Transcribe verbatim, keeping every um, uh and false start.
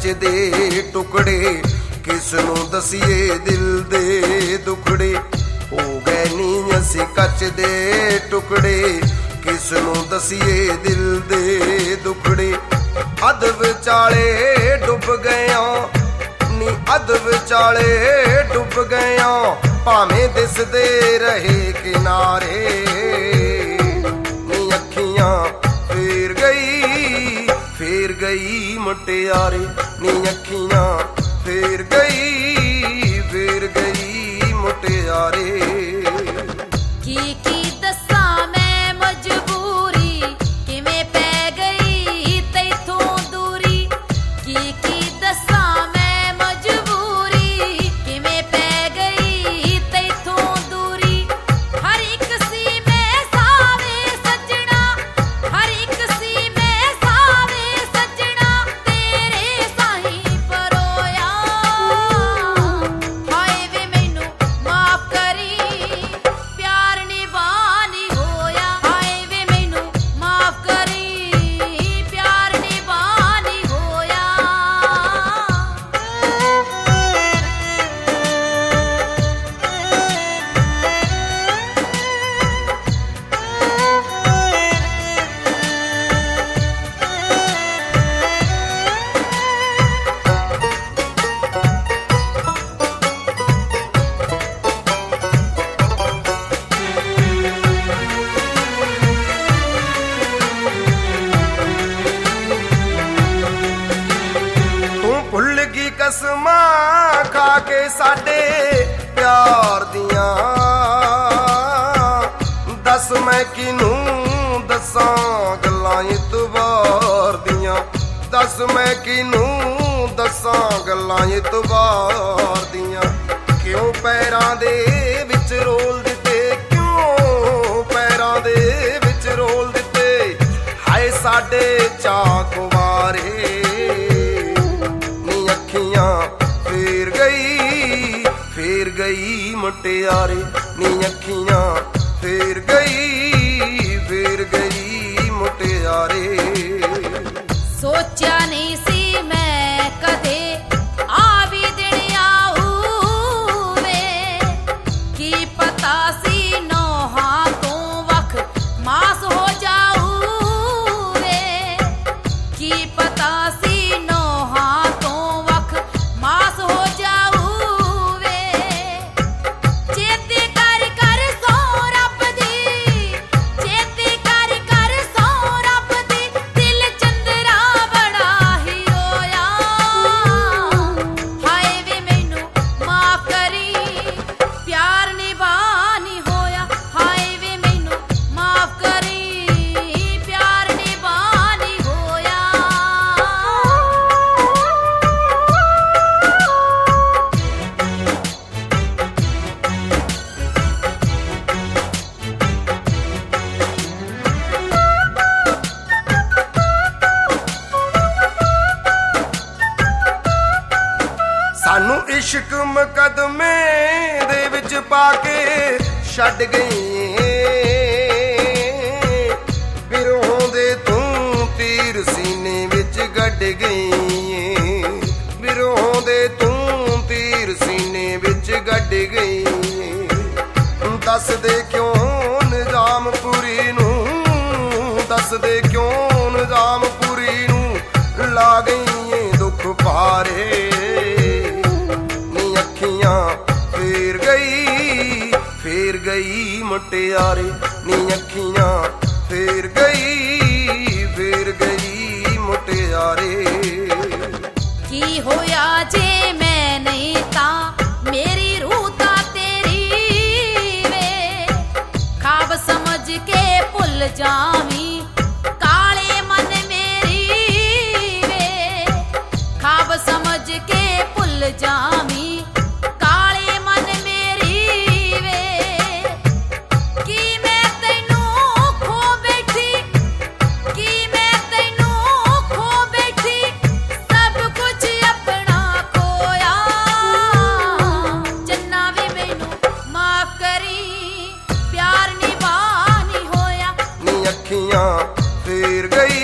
दे टुकड़े, किस नूं दसीए दिल दे दुखड़े। हो गए नी असी कच दे टुकड़े, किस नूं दसीए दिल दे दुखड़े। अध विचाले डुब गया नी, अध विचाले डुब गया, भावें दिसदे रहे किनारे। नी अखियां फेर गई फेर गई मुटियारे, नी अखियां फेर गई फेर गई मुटियारे। की की दस्सां मैं मजबूरी, किवें पै गई तैथों दूरी। की की दस्सां मैं मजबूरी, किवें पै गई तैथों दूरी। हर एक सी मैं सावे सजना, हर एक सी मैं सावे सजना, तेरे साहीं परोया। हाय वे मैनू माफ करी, प्यार निभानी होया। हाय वे मैनू माफ करी, प्यार निभानी होया। तू भुल गई कसमां खा के साडे प्यार दियां। दस मैं किनू दसां गल्लां इतबार दियां। दस मैं किनू दसां गल्लां इतबार दियां। क्यों पैरां दे विच रोल दिते, क्यों पैरां दे विच रोल दिते, हाय साडे चाक वारे। नी अखियां फेर गई फेर गई मुटियारे, नी अखियां फेर गई फेर गई मुटियारे। सोचा नहीं सी मैं कदे आ भी दिन आऊ वे, की पता सी नौहां तो वख मास हो जाऊ वे। की पता सी नौहां तो वख मास हो जाऊ वे। चेते कर कर सौ रब दी, चेते कर कर सौ रब दी, दिल चंदरा बड़ा ही रोया। हाय वे मैनू माफ करी, प्यार निभानी होया। हाय वे मैनू माफ करी, प्यार निभानी होया। सानू इश्क मुकदमे दे विच पाके छड्ड गई। बिरहों दे तू तीर सीने विच गड्ड गई। बिरहों दे तू तीर सीने विच गड्ड गई। दस दे क्यों निजाम पूरी नू, दस दे क्यों निजाम पूरी नू ला गई दुख पारे। नी अखियां फेर गई फेर गई मुटियारे, नी अखियां फेर गई फेर गई मुटियारे। की होया जे मैं नहीं ता मेरी रूह ता तेरी वे। खाब समझ के भुल जावी काले मन मेरी वे। खाब समझ के भुल जावी काले मन मेरी वे। की मैं तैनू खो बैठी, की मैं तैनू खो बैठी, सब कुछ अपना खोया। चन्ना वे मैनू माफ करी, प्यार निभानी होया। नी अखियां फेर गई